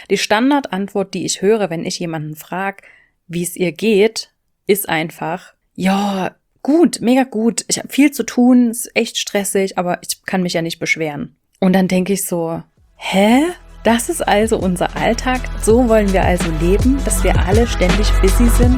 Die Standardantwort, die ich höre, wenn ich jemanden frage, wie es ihr geht, ist einfach, ja, gut, mega gut, ich habe viel zu tun, ist echt stressig, aber ich kann mich ja nicht beschweren. Und dann denke ich so, hä? Das ist also unser Alltag? So wollen wir also leben, dass wir alle ständig busy sind?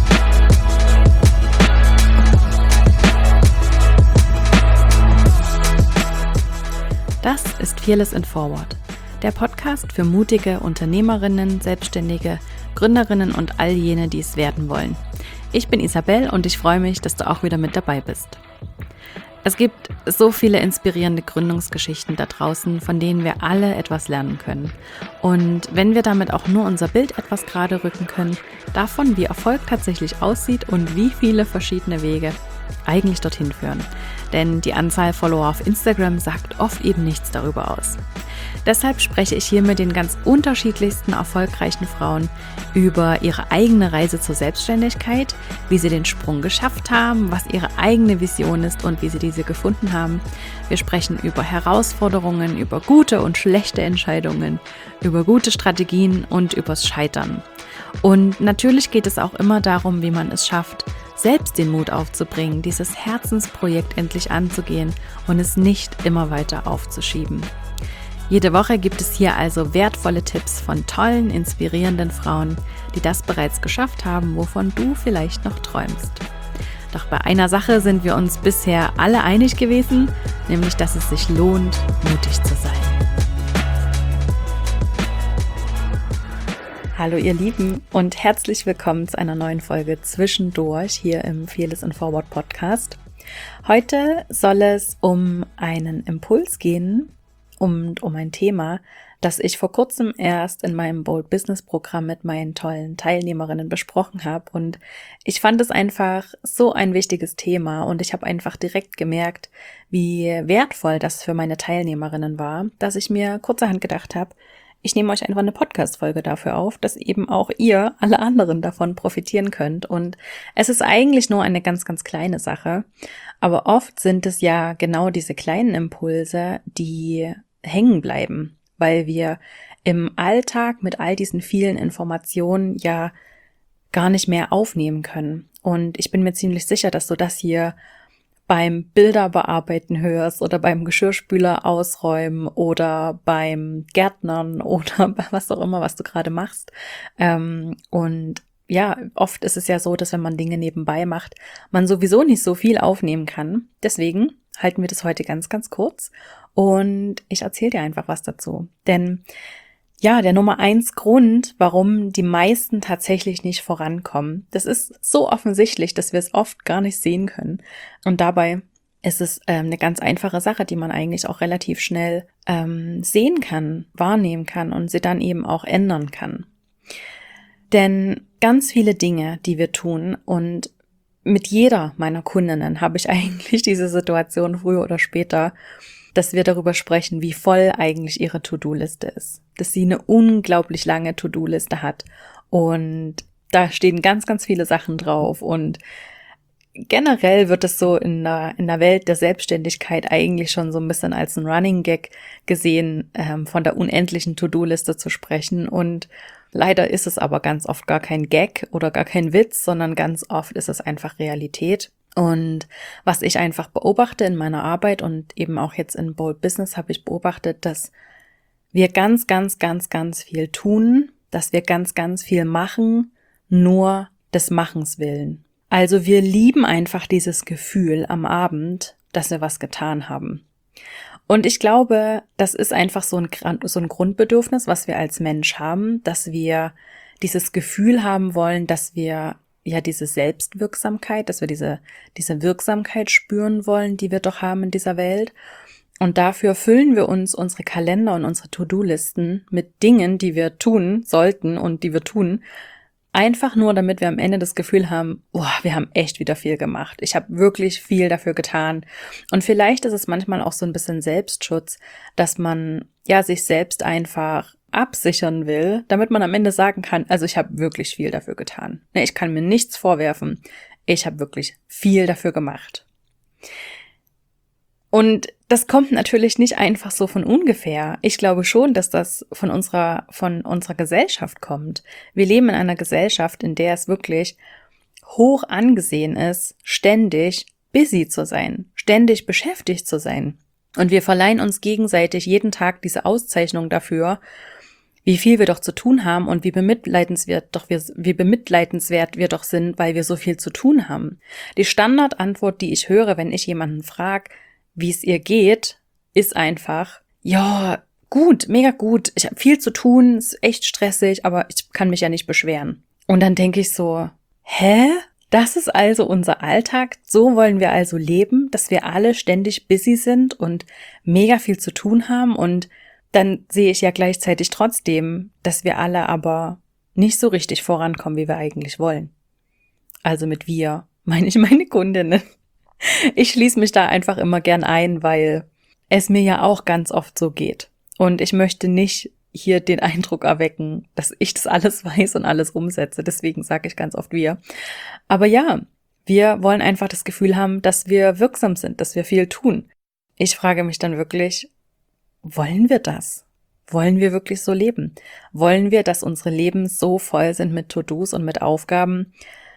Das ist Fearless and Forward, der Podcast für mutige Unternehmerinnen, Selbstständige, Gründerinnen und all jene, die es werden wollen. Ich bin Isabel und ich freue mich, dass du auch wieder mit dabei bist. Es gibt so viele inspirierende Gründungsgeschichten da draußen, von denen wir alle etwas lernen können. Und wenn wir damit auch nur unser Bild etwas gerade rücken können, davon, wie Erfolg tatsächlich aussieht und wie viele verschiedene Wege eigentlich dorthin führen. Denn die Anzahl Follower auf Instagram sagt oft eben nichts darüber aus. Deshalb spreche ich hier mit den ganz unterschiedlichsten erfolgreichen Frauen über ihre eigene Reise zur Selbstständigkeit, wie sie den Sprung geschafft haben, was ihre eigene Vision ist und wie sie diese gefunden haben. Wir sprechen über Herausforderungen, über gute und schlechte Entscheidungen, über gute Strategien und übers Scheitern. Und natürlich geht es auch immer darum, wie man es schafft, selbst den Mut aufzubringen, dieses Herzensprojekt endlich anzugehen und es nicht immer weiter aufzuschieben. Jede Woche gibt es hier also wertvolle Tipps von tollen, inspirierenden Frauen, die das bereits geschafft haben, wovon du vielleicht noch träumst. Doch bei einer Sache sind wir uns bisher alle einig gewesen, nämlich dass es sich lohnt, mutig zu sein. Hallo ihr Lieben und herzlich willkommen zu einer neuen Folge Zwischendurch hier im Fearless and Forward Podcast. Heute soll es um einen Impuls gehen, um ein Thema, das ich vor kurzem erst in meinem Bold Business Programm mit meinen tollen Teilnehmerinnen besprochen habe. Und ich fand es einfach so ein wichtiges Thema und ich habe einfach direkt gemerkt, wie wertvoll das für meine Teilnehmerinnen war, dass ich mir kurzerhand gedacht habe, ich nehme euch einfach eine Podcast-Folge dafür auf, dass eben auch ihr, alle anderen davon profitieren könnt. Und es ist eigentlich nur eine ganz, ganz kleine Sache. Aber oft sind es ja genau diese kleinen Impulse, die hängen bleiben, weil wir im Alltag mit all diesen vielen Informationen ja gar nicht mehr aufnehmen können. Und ich bin mir ziemlich sicher, dass du das hier beim Bilder bearbeiten hörst oder beim Geschirrspüler ausräumen oder beim Gärtnern oder was auch immer, was du gerade machst. Und ja, oft ist es ja so, dass wenn man Dinge nebenbei macht, man sowieso nicht so viel aufnehmen kann. Deswegen halten wir das heute ganz, ganz kurz und ich erzähle dir einfach was dazu. Denn ja, der Nummer 1 Grund, warum die meisten tatsächlich nicht vorankommen, das ist so offensichtlich, dass wir es oft gar nicht sehen können. Und dabei ist es eine ganz einfache Sache, die man eigentlich auch relativ schnell sehen kann, wahrnehmen kann und sie dann eben auch ändern kann. Denn ganz viele Dinge, die wir tun, und mit jeder meiner Kundinnen habe ich eigentlich diese Situation früher oder später, dass wir darüber sprechen, wie voll eigentlich ihre To-Do-Liste ist. Dass sie eine unglaublich lange To-Do-Liste hat und da stehen ganz, ganz viele Sachen drauf und generell wird es so in der Welt der Selbstständigkeit eigentlich schon so ein bisschen als ein Running Gag gesehen, von der unendlichen To-Do-Liste zu sprechen. Und leider ist es aber ganz oft gar kein Gag oder gar kein Witz, sondern ganz oft ist es einfach Realität. Und was ich einfach beobachte in meiner Arbeit und eben auch jetzt in Bold Business habe ich beobachtet, dass wir ganz, ganz, ganz, ganz viel tun, dass wir ganz, ganz viel machen, nur des Machens willen. Also wir lieben einfach dieses Gefühl am Abend, dass wir was getan haben. Und ich glaube, das ist einfach so ein Grundbedürfnis, was wir als Mensch haben, dass wir dieses Gefühl haben wollen, dass wir ja diese Selbstwirksamkeit, dass wir diese Wirksamkeit spüren wollen, die wir doch haben in dieser Welt. Und dafür füllen wir uns unsere Kalender und unsere To-Do-Listen mit Dingen, die wir tun sollten und die wir tun, einfach nur, damit wir am Ende das Gefühl haben, wir haben echt wieder viel gemacht. Ich habe wirklich viel dafür getan. Und vielleicht ist es manchmal auch so ein bisschen Selbstschutz, dass man ja sich selbst einfach absichern will, damit man am Ende sagen kann, also ich habe wirklich viel dafür getan. Ich kann mir nichts vorwerfen. Ich habe wirklich viel dafür gemacht. Und das kommt natürlich nicht einfach so von ungefähr. Ich glaube schon, dass das von unserer Gesellschaft kommt. Wir leben in einer Gesellschaft, in der es wirklich hoch angesehen ist, ständig busy zu sein, ständig beschäftigt zu sein. Und wir verleihen uns gegenseitig jeden Tag diese Auszeichnung dafür, wie viel wir doch zu tun haben und wie bemitleidenswert wir doch sind, weil wir so viel zu tun haben. Die Standardantwort, die ich höre, wenn ich jemanden frage, wie es ihr geht, ist einfach, ja, gut, mega gut, ich habe viel zu tun, ist echt stressig, aber ich kann mich ja nicht beschweren. Und dann denke ich so, hä? Das ist also unser Alltag? So wollen wir also leben, dass wir alle ständig busy sind und mega viel zu tun haben? Und dann sehe ich ja gleichzeitig trotzdem, dass wir alle aber nicht so richtig vorankommen, wie wir eigentlich wollen. Also mit wir meine ich meine Kundinnen. Ich schließe mich da einfach immer gern ein, weil es mir ja auch ganz oft so geht. Und ich möchte nicht hier den Eindruck erwecken, dass ich das alles weiß und alles umsetze. Deswegen sage ich ganz oft wir. Aber ja, wir wollen einfach das Gefühl haben, dass wir wirksam sind, dass wir viel tun. Ich frage mich dann wirklich, wollen wir das? Wollen wir wirklich so leben? Wollen wir, dass unsere Leben so voll sind mit To-Dos und mit Aufgaben?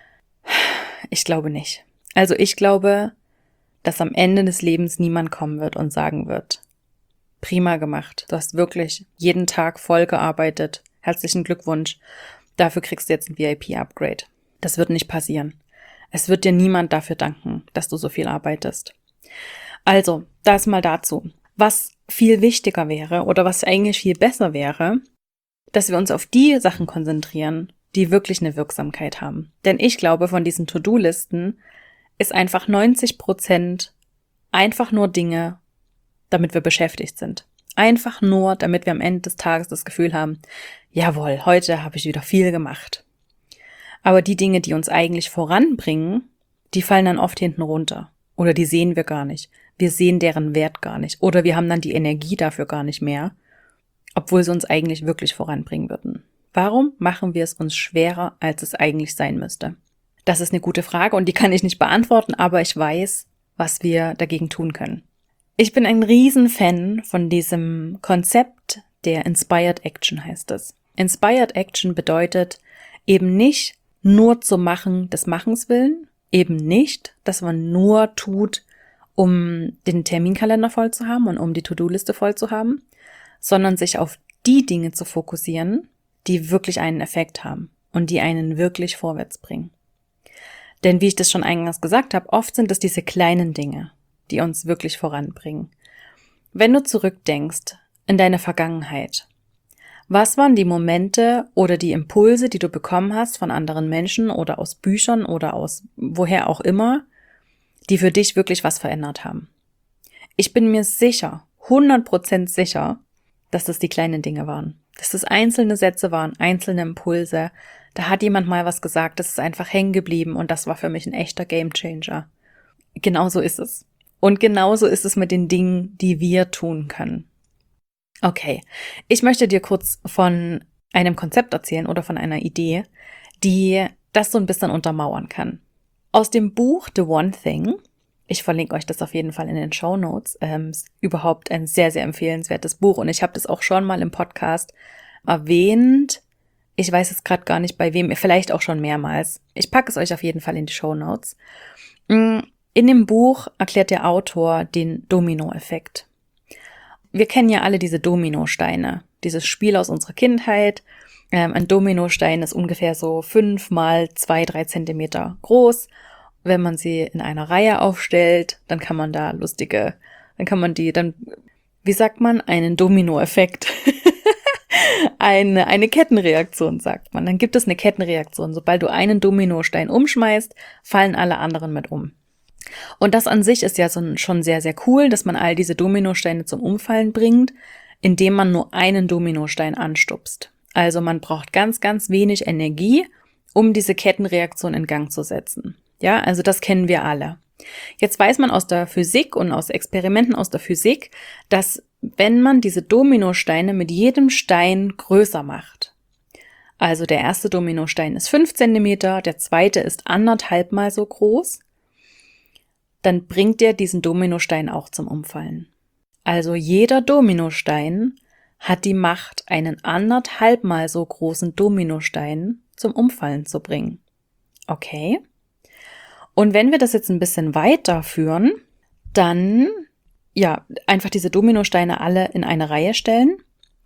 Ich glaube nicht. Also ich glaube, dass am Ende des Lebens niemand kommen wird und sagen wird, prima gemacht, du hast wirklich jeden Tag voll gearbeitet, herzlichen Glückwunsch, dafür kriegst du jetzt ein VIP-Upgrade. Das wird nicht passieren. Es wird dir niemand dafür danken, dass du so viel arbeitest. Also, das mal dazu. Was viel wichtiger wäre oder was eigentlich viel besser wäre, dass wir uns auf die Sachen konzentrieren, die wirklich eine Wirksamkeit haben. Denn ich glaube, von diesen To-Do-Listen ist einfach 90% einfach nur Dinge, damit wir beschäftigt sind. Einfach nur, damit wir am Ende des Tages das Gefühl haben, jawohl, heute habe ich wieder viel gemacht. Aber die Dinge, die uns eigentlich voranbringen, die fallen dann oft hinten runter. Oder die sehen wir gar nicht. Wir sehen deren Wert gar nicht. Oder wir haben dann die Energie dafür gar nicht mehr, obwohl sie uns eigentlich wirklich voranbringen würden. Warum machen wir es uns schwerer, als es eigentlich sein müsste? Das ist eine gute Frage und die kann ich nicht beantworten, aber ich weiß, was wir dagegen tun können. Ich bin ein Riesenfan von diesem Konzept der Inspired Action, heißt es. Inspired Action bedeutet eben nicht nur zu machen des Machens willen, eben nicht, dass man nur tut, um den Terminkalender voll zu haben und um die To-Do-Liste voll zu haben, sondern sich auf die Dinge zu fokussieren, die wirklich einen Effekt haben und die einen wirklich vorwärts bringen. Denn wie ich das schon eingangs gesagt habe, oft sind es diese kleinen Dinge, die uns wirklich voranbringen. Wenn du zurückdenkst in deine Vergangenheit, was waren die Momente oder die Impulse, die du bekommen hast von anderen Menschen oder aus Büchern oder aus woher auch immer, die für dich wirklich was verändert haben? Ich bin mir sicher, 100% sicher, dass das die kleinen Dinge waren. Dass das einzelne Sätze waren, einzelne Impulse. Da hat jemand mal was gesagt, das ist einfach hängen geblieben und das war für mich ein echter Gamechanger. Genauso ist es. Und genauso ist es mit den Dingen, die wir tun können. Okay, ich möchte dir kurz von einem Konzept erzählen oder von einer Idee, die das so ein bisschen untermauern kann. Aus dem Buch The One Thing, ich verlinke euch das auf jeden Fall in den Shownotes, ist überhaupt ein sehr, sehr empfehlenswertes Buch und ich habe das auch schon mal im Podcast erwähnt. Ich weiß jetzt gerade gar nicht bei wem, vielleicht auch schon mehrmals. Ich packe es euch auf jeden Fall in die Shownotes. In dem Buch erklärt der Autor den Domino-Effekt. Wir kennen ja alle diese Dominosteine, dieses Spiel aus unserer Kindheit. Ein Dominostein ist ungefähr so 5 mal 2-3 Zentimeter groß. Wenn man sie in einer Reihe aufstellt, dann kann man da wie sagt man, einen Domino-Effekt. Eine Kettenreaktion, sagt man. Dann gibt es eine Kettenreaktion. Sobald du einen Dominostein umschmeißt, fallen alle anderen mit um. Und das an sich ist ja schon sehr, sehr cool, dass man all diese Dominosteine zum Umfallen bringt, indem man nur einen Dominostein anstupst. Also man braucht ganz, ganz wenig Energie, um diese Kettenreaktion in Gang zu setzen. Ja, also das kennen wir alle. Jetzt weiß man aus der Physik und aus Experimenten aus der Physik, dass wenn man diese Dominosteine mit jedem Stein größer macht, also der erste Dominostein ist 5 Zentimeter, der zweite ist 1,5 Mal so groß, dann bringt dir diesen Dominostein auch zum Umfallen. Also jeder Dominostein hat die Macht, einen 1,5 mal so großen Dominostein zum Umfallen zu bringen. Okay? Und wenn wir das jetzt ein bisschen weiterführen, dann einfach diese Dominosteine alle in eine Reihe stellen,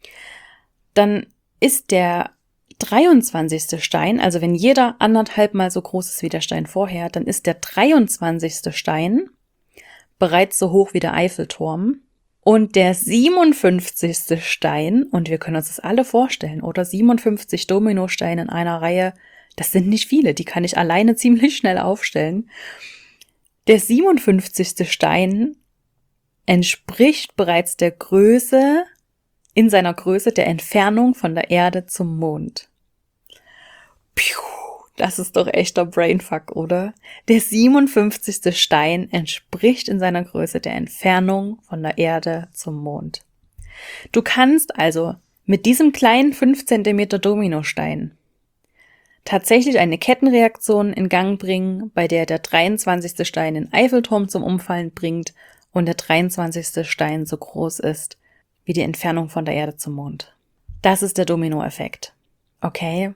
dann ist der 23. Stein, also wenn jeder 1,5 mal so groß ist wie der Stein vorher, dann ist der 23. Stein bereits so hoch wie der Eiffelturm. Und der 57. Stein, und wir können uns das alle vorstellen, oder 57 Dominosteine in einer Reihe, das sind nicht viele, die kann ich alleine ziemlich schnell aufstellen. Der 57. Stein entspricht bereits der Größe, in seiner Größe der Entfernung von der Erde zum Mond. Piu, das ist doch echter Brainfuck, oder? Der 57. Stein entspricht in seiner Größe der Entfernung von der Erde zum Mond. Du kannst also mit diesem kleinen 5 cm Dominostein tatsächlich eine Kettenreaktion in Gang bringen, bei der der 23. Stein den Eiffelturm zum Umfallen bringt und der 23. Stein so groß ist wie die Entfernung von der Erde zum Mond. Das ist der Dominoeffekt. Okay?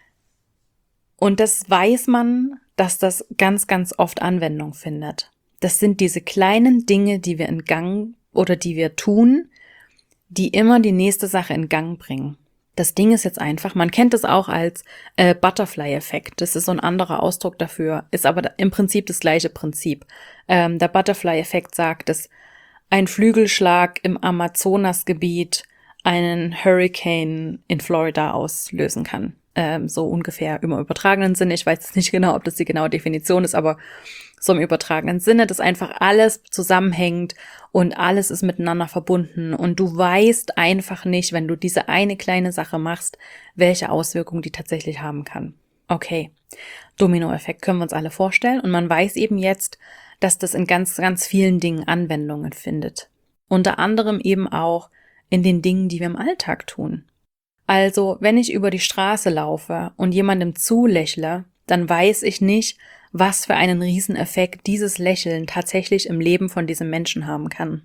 Und das weiß man, dass das ganz, ganz oft Anwendung findet. Das sind diese kleinen Dinge, die wir in Gang oder die wir tun, die immer die nächste Sache in Gang bringen. Das Ding ist jetzt einfach, man kennt es auch als Butterfly-Effekt. Das ist so ein anderer Ausdruck dafür, ist aber im Prinzip das gleiche Prinzip. Der Butterfly-Effekt sagt, dass ein Flügelschlag im Amazonasgebiet einen Hurricane in Florida auslösen kann. So ungefähr im übertragenen Sinne. Ich weiß jetzt nicht genau, ob das die genaue Definition ist, aber so im übertragenen Sinne, dass einfach alles zusammenhängt und alles ist miteinander verbunden und du weißt einfach nicht, wenn du diese eine kleine Sache machst, welche Auswirkungen die tatsächlich haben kann. Okay, Dominoeffekt können wir uns alle vorstellen und man weiß eben jetzt, dass das in ganz, ganz vielen Dingen Anwendungen findet. Unter anderem eben auch in den Dingen, die wir im Alltag tun. Also, wenn ich über die Straße laufe und jemandem zulächle, dann weiß ich nicht, was für einen Rieseneffekt dieses Lächeln tatsächlich im Leben von diesem Menschen haben kann.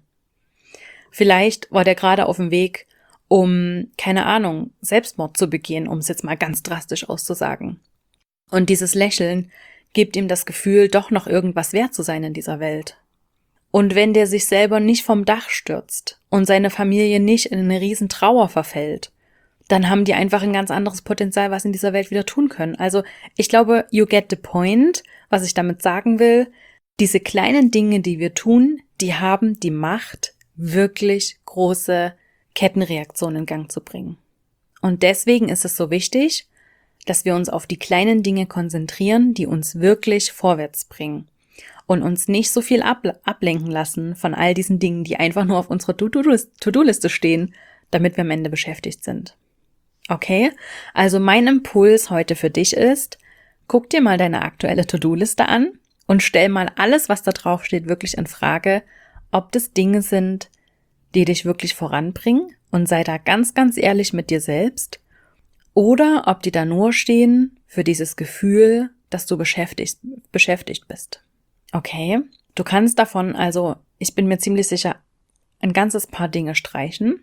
Vielleicht war der gerade auf dem Weg, um, keine Ahnung, Selbstmord zu begehen, um es jetzt mal ganz drastisch auszusagen. Und dieses Lächeln gibt ihm das Gefühl, doch noch irgendwas wert zu sein in dieser Welt. Und wenn der sich selber nicht vom Dach stürzt und seine Familie nicht in eine riesen Trauer verfällt, dann haben die einfach ein ganz anderes Potenzial, was in dieser Welt wieder tun können. Also ich glaube, you get the point, was ich damit sagen will. Diese kleinen Dinge, die wir tun, die haben die Macht, wirklich große Kettenreaktionen in Gang zu bringen. Und deswegen ist es so wichtig, dass wir uns auf die kleinen Dinge konzentrieren, die uns wirklich vorwärts bringen und uns nicht so viel ablenken lassen von all diesen Dingen, die einfach nur auf unserer To-Do-Liste stehen, damit wir am Ende beschäftigt sind. Okay, also mein Impuls heute für dich ist, guck dir mal deine aktuelle To-Do-Liste an und stell mal alles, was da drauf steht, wirklich in Frage, ob das Dinge sind, die dich wirklich voranbringen und sei da ganz, ganz ehrlich mit dir selbst oder ob die da nur stehen für dieses Gefühl, dass du beschäftigt bist. Okay, du kannst davon also, ich bin mir ziemlich sicher, ein ganzes paar Dinge streichen.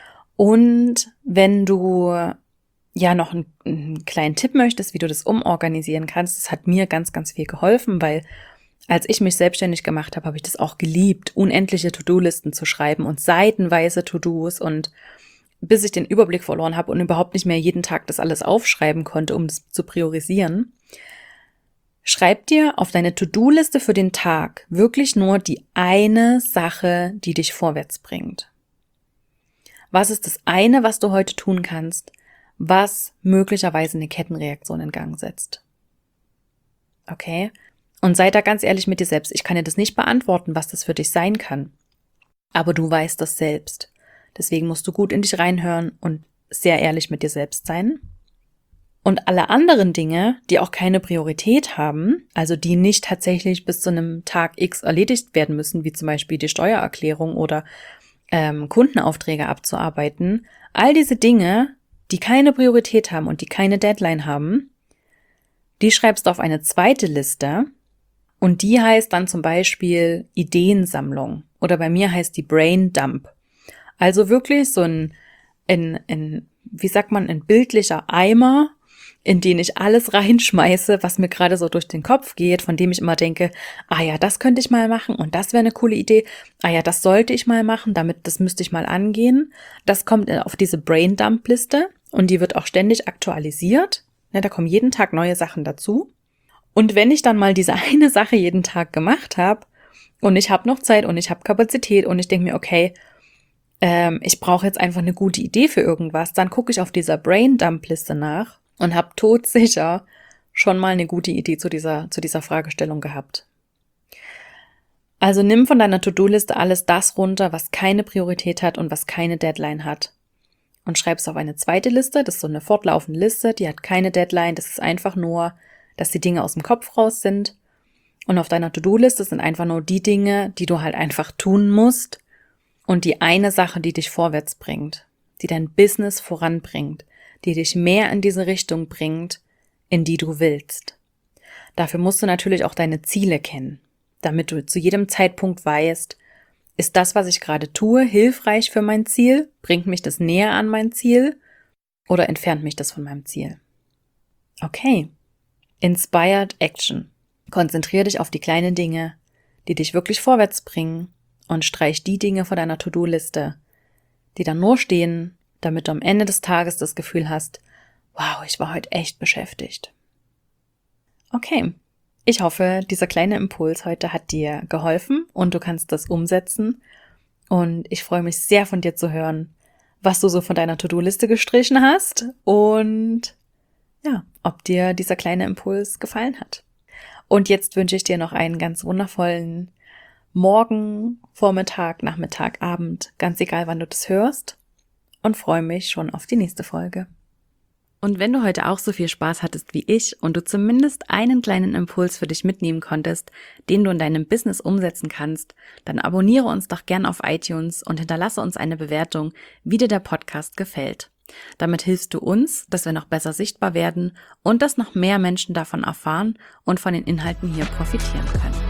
Und wenn du ja noch einen kleinen Tipp möchtest, wie du das umorganisieren kannst, das hat mir ganz, ganz viel geholfen, weil als ich mich selbstständig gemacht habe, habe ich das auch geliebt, unendliche To-Do-Listen zu schreiben und seitenweise To-Dos und bis ich den Überblick verloren habe und überhaupt nicht mehr jeden Tag das alles aufschreiben konnte, um das zu priorisieren. Schreib dir auf deine To-Do-Liste für den Tag wirklich nur die eine Sache, die dich vorwärts bringt. Was ist das eine, was du heute tun kannst, was möglicherweise eine Kettenreaktion in Gang setzt? Okay? Und sei da ganz ehrlich mit dir selbst. Ich kann dir das nicht beantworten, was das für dich sein kann. Aber du weißt das selbst. Deswegen musst du gut in dich reinhören und sehr ehrlich mit dir selbst sein. Und alle anderen Dinge, die auch keine Priorität haben, also die nicht tatsächlich bis zu einem Tag X erledigt werden müssen, wie zum Beispiel die Steuererklärung oder Kundenaufträge abzuarbeiten, all diese Dinge, die keine Priorität haben und die keine Deadline haben, die schreibst du auf eine zweite Liste Und die heißt dann zum Beispiel Ideensammlung oder bei mir heißt die Brain Dump. Also wirklich so ein bildlicher Eimer, in den ich alles reinschmeiße, was mir gerade so durch den Kopf geht, von dem ich immer denke, ah ja, das könnte ich mal machen und das wäre eine coole Idee. Ah ja, das sollte ich mal machen, das müsste ich mal angehen. Das kommt auf diese Brain Dump Liste und die wird auch ständig aktualisiert. Da kommen jeden Tag neue Sachen dazu. Und wenn ich dann mal diese eine Sache jeden Tag gemacht habe und ich habe noch Zeit und ich habe Kapazität und ich denke mir, okay, ich brauche jetzt einfach eine gute Idee für irgendwas, dann gucke ich auf dieser Brain Dump Liste nach und habe todsicher schon mal eine gute Idee zu dieser Fragestellung gehabt. Also nimm von deiner To-Do-Liste alles das runter, was keine Priorität hat und was keine Deadline hat. Und schreib es auf eine zweite Liste, das ist so eine fortlaufende Liste, die hat keine Deadline, das ist einfach nur, dass die Dinge aus dem Kopf raus sind. Und auf deiner To-Do-Liste sind einfach nur die Dinge, die du halt einfach tun musst und die eine Sache, die dich vorwärts bringt, die dein Business voranbringt, die dich mehr in diese Richtung bringt, in die du willst. Dafür musst du natürlich auch deine Ziele kennen, damit du zu jedem Zeitpunkt weißt, ist das, was ich gerade tue, hilfreich für mein Ziel? Bringt mich das näher an mein Ziel oder entfernt mich das von meinem Ziel? Okay. Inspired Action. Konzentriere dich auf die kleinen Dinge, die dich wirklich vorwärts bringen und streich die Dinge von deiner To-Do-Liste, die dann nur stehen, damit du am Ende des Tages das Gefühl hast, wow, ich war heute echt beschäftigt. Okay, ich hoffe, dieser kleine Impuls heute hat dir geholfen und du kannst das umsetzen. Und ich freue mich sehr von dir zu hören, was du so von deiner To-Do-Liste gestrichen hast und ja, ob dir dieser kleine Impuls gefallen hat. Und jetzt wünsche ich dir noch einen ganz wundervollen Morgen, Vormittag, Nachmittag, Abend, ganz egal, wann du das hörst. Und freue mich schon auf die nächste Folge. Und wenn du heute auch so viel Spaß hattest wie ich und du zumindest einen kleinen Impuls für dich mitnehmen konntest, den du in deinem Business umsetzen kannst, dann abonniere uns doch gern auf iTunes und hinterlasse uns eine Bewertung, wie dir der Podcast gefällt. Damit hilfst du uns, dass wir noch besser sichtbar werden und dass noch mehr Menschen davon erfahren und von den Inhalten hier profitieren können.